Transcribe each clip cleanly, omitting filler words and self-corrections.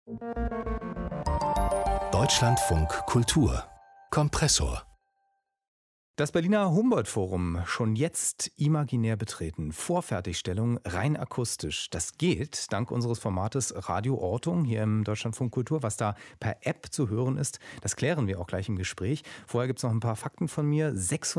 Deutschlandfunk Kultur Kompressor. Das Berliner Humboldt-Forum schon jetzt imaginär betreten. Vorfertigstellung rein akustisch. Das geht dank unseres Formates Radio Ortung hier im Deutschlandfunk Kultur. Was da per App zu hören ist, das klären wir auch gleich im Gespräch. Vorher gibt es noch ein paar Fakten von mir.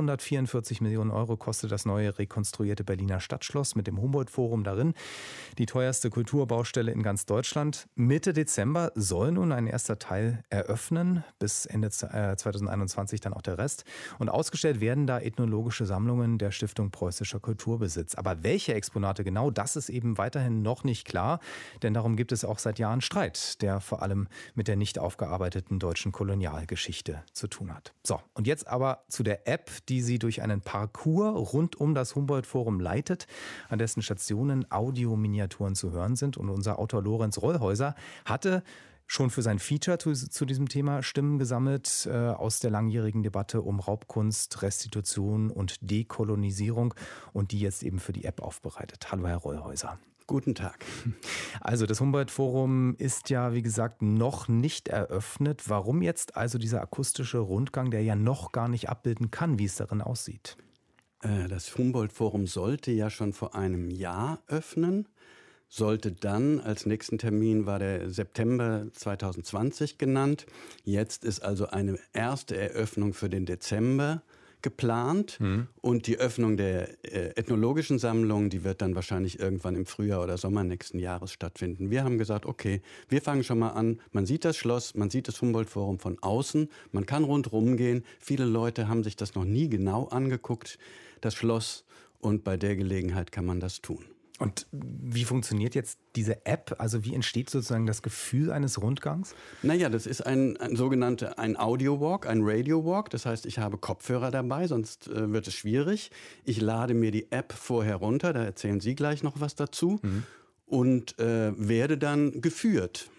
644 Millionen Euro kostet das neue rekonstruierte Berliner Stadtschloss mit dem Humboldt-Forum darin. Die teuerste Kulturbaustelle in ganz Deutschland. Mitte Dezember soll nun ein erster Teil eröffnen. Bis Ende 2021 dann auch der Rest. Und ausgestellt werden da ethnologische Sammlungen der Stiftung Preußischer Kulturbesitz. Aber welche Exponate genau, das ist eben weiterhin noch nicht klar, denn darum gibt es auch seit Jahren Streit, der vor allem mit der nicht aufgearbeiteten deutschen Kolonialgeschichte zu tun hat. So, und jetzt aber zu der App, die Sie durch einen Parcours rund um das Humboldt-Forum leitet, an dessen Stationen Audiominiaturen zu hören sind. Und unser Autor Lorenz Rollhäuser hatte schon für sein Feature zu diesem Thema Stimmen gesammelt aus der langjährigen Debatte um Raubkunst, Restitution und Dekolonisierung und die jetzt eben für die App aufbereitet. Hallo Herr Rollhäuser. Guten Tag. Also das Humboldt-Forum ist ja, wie gesagt, noch nicht eröffnet. Warum jetzt also dieser akustische Rundgang, der ja noch gar nicht abbilden kann, wie es darin aussieht? Das Humboldt-Forum sollte ja schon vor einem Jahr öffnen. Sollte dann, als nächsten Termin war der September 2020 genannt. Jetzt ist also eine erste Eröffnung für den Dezember geplant. Und die Öffnung der ethnologischen Sammlung, die wird dann wahrscheinlich irgendwann im Frühjahr oder Sommer nächsten Jahres stattfinden. Wir haben gesagt, okay, wir fangen schon mal an. Man sieht das Schloss, man sieht das Humboldt-Forum von außen. Man kann rundherum gehen. Viele Leute haben sich das noch nie genau angeguckt, das Schloss. Und bei der Gelegenheit kann man das tun. Und wie funktioniert jetzt diese App? Also wie entsteht sozusagen das Gefühl eines Rundgangs? Naja, das ist ein sogenannter Audio-Walk, ein Radio-Walk. Das heißt, ich habe Kopfhörer dabei, sonst wird es schwierig. Ich lade mir die App vorher runter, da erzählen Sie gleich noch was dazu. Und werde dann geführt.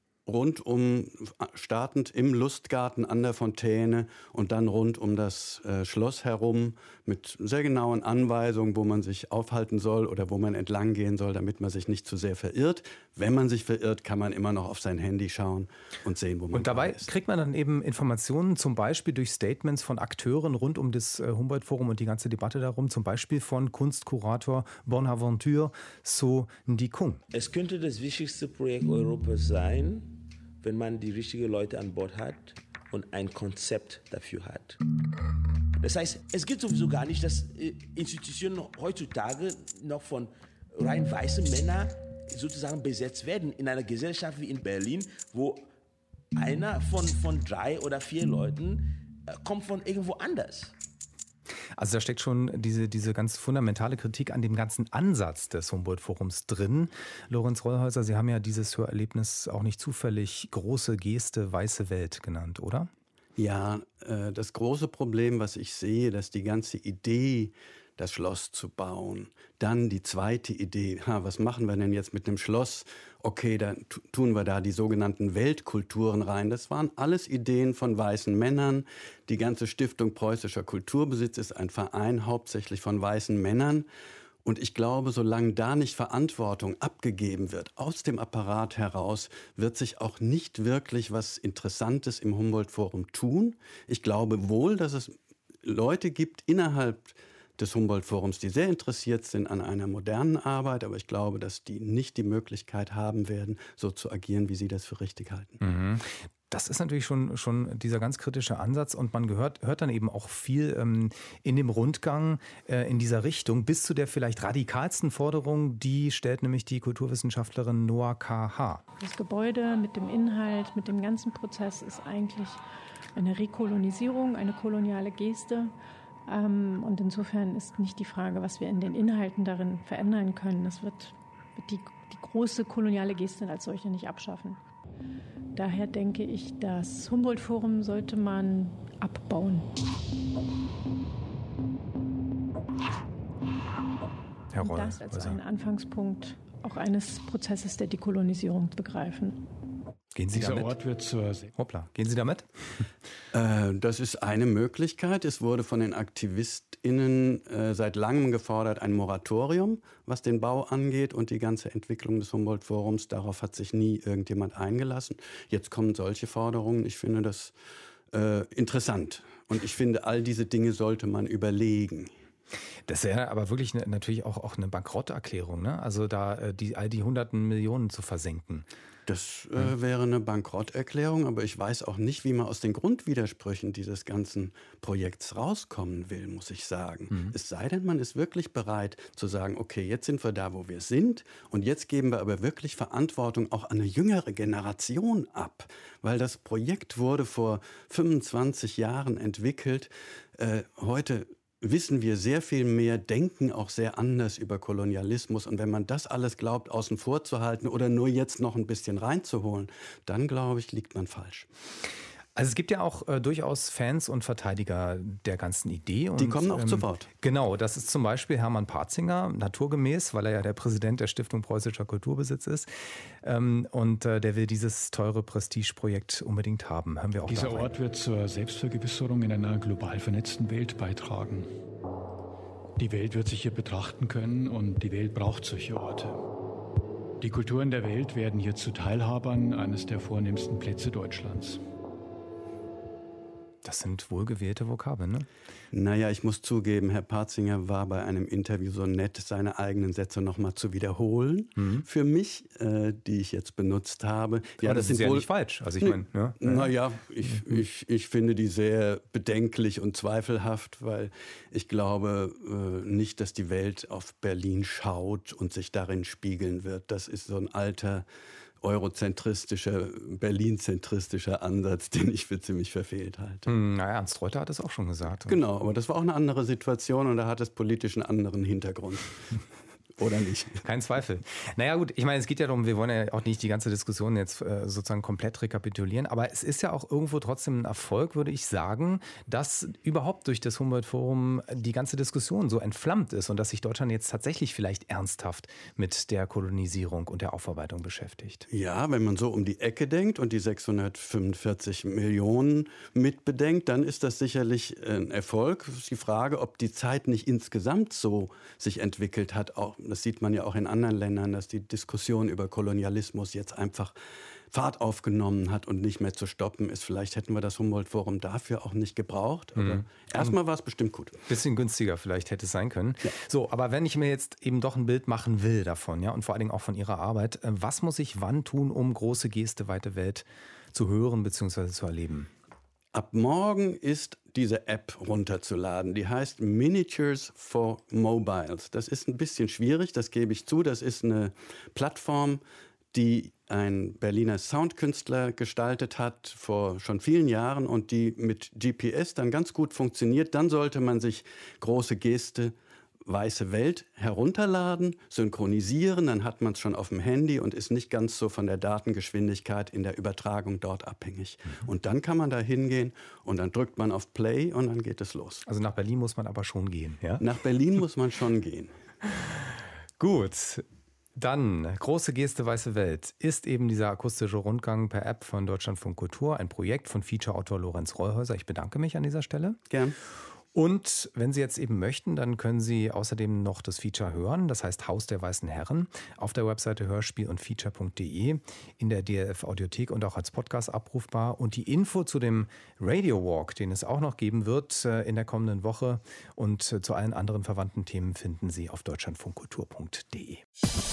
Startend im Lustgarten an der Fontäne und dann rund um das Schloss herum mit sehr genauen Anweisungen, wo man sich aufhalten soll oder wo man entlang gehen soll, damit man sich nicht zu sehr verirrt. Wenn man sich verirrt, kann man immer noch auf sein Handy schauen und sehen, wo man ist. Und dabei kriegt man dann eben Informationen, zum Beispiel durch Statements von Akteuren rund um das Humboldt-Forum und die ganze Debatte darum, zum Beispiel von Kunstkurator Bonaventure So Ndikung. Es könnte das wichtigste Projekt Europas sein, wenn man die richtigen Leute an Bord hat und ein Konzept dafür hat. Das heißt, es geht sowieso gar nicht, dass Institutionen heutzutage noch von rein weißen Männern sozusagen besetzt werden. In einer Gesellschaft wie in Berlin, wo einer von 3 oder 4 Leuten kommt von irgendwo anders. Also da steckt schon diese ganz fundamentale Kritik an dem ganzen Ansatz des Humboldt-Forums drin. Lorenz Rollhäuser, Sie haben ja dieses Hörerlebnis auch nicht zufällig große Geste, weiße Welt genannt, oder? Ja, das große Problem, was ich sehe, dass die ganze Idee, das Schloss zu bauen, dann die zweite Idee, was machen wir denn jetzt mit dem Schloss? Okay, dann tun wir da die sogenannten Weltkulturen rein. Das waren alles Ideen von weißen Männern. Die ganze Stiftung Preußischer Kulturbesitz ist ein Verein hauptsächlich von weißen Männern. Und ich glaube, solange da nicht Verantwortung abgegeben wird, aus dem Apparat heraus, wird sich auch nicht wirklich was Interessantes im Humboldt-Forum tun. Ich glaube wohl, dass es Leute gibt innerhalb des Humboldt-Forums, die sehr interessiert sind an einer modernen Arbeit, aber ich glaube, dass die nicht die Möglichkeit haben werden, so zu agieren, wie sie das für richtig halten. Das ist natürlich schon dieser ganz kritische Ansatz und man hört dann eben auch viel in dem Rundgang in dieser Richtung, bis zu der vielleicht radikalsten Forderung, die stellt nämlich die Kulturwissenschaftlerin Noah K.H. Das Gebäude mit dem Inhalt, mit dem ganzen Prozess ist eigentlich eine Rekolonisierung, eine koloniale Geste. Und insofern ist nicht die Frage, was wir in den Inhalten darin verändern können. Das wird die große koloniale Geste als solche nicht abschaffen. Daher denke ich, das Humboldt-Forum sollte man abbauen. Herr Roll, und das als einen Anfangspunkt auch eines Prozesses der Dekolonisierung begreifen. Gehen Sie Dieser damit? Ort wird zur... Hoppla, gehen Sie damit? Das ist eine Möglichkeit. Es wurde von den AktivistInnen seit langem gefordert, ein Moratorium, was den Bau angeht und die ganze Entwicklung des Humboldt-Forums. Darauf hat sich nie irgendjemand eingelassen. Jetzt kommen solche Forderungen. Ich finde das interessant. Und ich finde, all diese Dinge sollte man überlegen. Das wäre aber wirklich natürlich auch eine Bankrotterklärung, ne? Also da all die hunderten Millionen zu versenken. Das wäre eine Bankrotterklärung, aber ich weiß auch nicht, wie man aus den Grundwidersprüchen dieses ganzen Projekts rauskommen will, muss ich sagen. Es sei denn, man ist wirklich bereit zu sagen, okay, jetzt sind wir da, wo wir sind und jetzt geben wir aber wirklich Verantwortung auch an eine jüngere Generation ab, weil das Projekt wurde vor 25 Jahren entwickelt. Heute wissen wir sehr viel mehr, denken auch sehr anders über Kolonialismus. Und wenn man das alles glaubt, außen vor zu halten oder nur jetzt noch ein bisschen reinzuholen, dann, glaube ich, liegt man falsch. Also es gibt ja auch durchaus Fans und Verteidiger der ganzen Idee. Und, die kommen auch zu Wort. Genau, das ist zum Beispiel Hermann Parzinger, naturgemäß, weil er ja der Präsident der Stiftung Preußischer Kulturbesitz ist. Und der will dieses teure Prestigeprojekt unbedingt haben. Hören wir auch Dieser Ort wird zur Selbstvergewisserung in einer global vernetzten Welt beitragen. Die Welt wird sich hier betrachten können und die Welt braucht solche Orte. Die Kulturen der Welt werden hier zu Teilhabern eines der vornehmsten Plätze Deutschlands. Das sind wohlgewählte Vokabeln, ne? Naja, ich muss zugeben, Herr Parzinger war bei einem Interview so nett, seine eigenen Sätze nochmal zu wiederholen für mich, die ich jetzt benutzt habe. Ja, das ist ja nicht falsch. Also ich meine, ja. Naja, ich finde die sehr bedenklich und zweifelhaft, weil ich glaube nicht, dass die Welt auf Berlin schaut und sich darin spiegeln wird. Das ist so ein alter eurozentristischer, berlinzentristischer Ansatz, den ich für ziemlich verfehlt halte. Naja, Ernst Reuter hat es auch schon gesagt. Genau, aber das war auch eine andere Situation und da hat es politisch einen anderen Hintergrund. Oder nicht? Kein Zweifel. Naja gut, ich meine, es geht ja darum, wir wollen ja auch nicht die ganze Diskussion jetzt sozusagen komplett rekapitulieren, aber es ist ja auch irgendwo trotzdem ein Erfolg, würde ich sagen, dass überhaupt durch das Humboldt-Forum die ganze Diskussion so entflammt ist und dass sich Deutschland jetzt tatsächlich vielleicht ernsthaft mit der Kolonisierung und der Aufarbeitung beschäftigt. Ja, wenn man so um die Ecke denkt und die 645 Millionen mitbedenkt, dann ist das sicherlich ein Erfolg. Es ist die Frage, ob die Zeit nicht insgesamt so sich entwickelt hat, auch das sieht man ja auch in anderen Ländern, dass die Diskussion über Kolonialismus jetzt einfach Fahrt aufgenommen hat und nicht mehr zu stoppen ist. Vielleicht hätten wir das Humboldt-Forum dafür auch nicht gebraucht. Aber erstmal war es bestimmt gut. Bisschen günstiger vielleicht hätte es sein können. Ja. So, aber wenn ich mir jetzt eben doch ein Bild machen will davon, ja, und vor allen Dingen auch von Ihrer Arbeit, was muss ich wann tun, um große Geste, weite Welt zu hören bzw. zu erleben? Ab morgen ist diese App runterzuladen. Die heißt Miniatures for Mobiles. Das ist ein bisschen schwierig, das gebe ich zu. Das ist eine Plattform, die ein Berliner Soundkünstler gestaltet hat vor schon vielen Jahren und die mit GPS dann ganz gut funktioniert. Dann sollte man sich große Geste weiße Welt herunterladen, synchronisieren, dann hat man es schon auf dem Handy und ist nicht ganz so von der Datengeschwindigkeit in der Übertragung dort abhängig. Und dann kann man da hingehen und dann drückt man auf Play und dann geht es los. Also nach Berlin muss man aber schon gehen, ja? Nach Berlin muss man schon gehen. Gut. Dann, große Geste Weiße Welt ist eben dieser akustische Rundgang per App von Deutschlandfunk Kultur, ein Projekt von Feature-Autor Lorenz Reuhäuser. Ich bedanke mich an dieser Stelle. Gern. Und wenn Sie jetzt eben möchten, dann können Sie außerdem noch das Feature hören, das heißt Haus der Weißen Herren, auf der Webseite hörspiel- und feature.de, in der DLF Audiothek und auch als Podcast abrufbar. Und die Info zu dem Radio Walk, den es auch noch geben wird in der kommenden Woche und zu allen anderen verwandten Themen finden Sie auf deutschlandfunkkultur.de.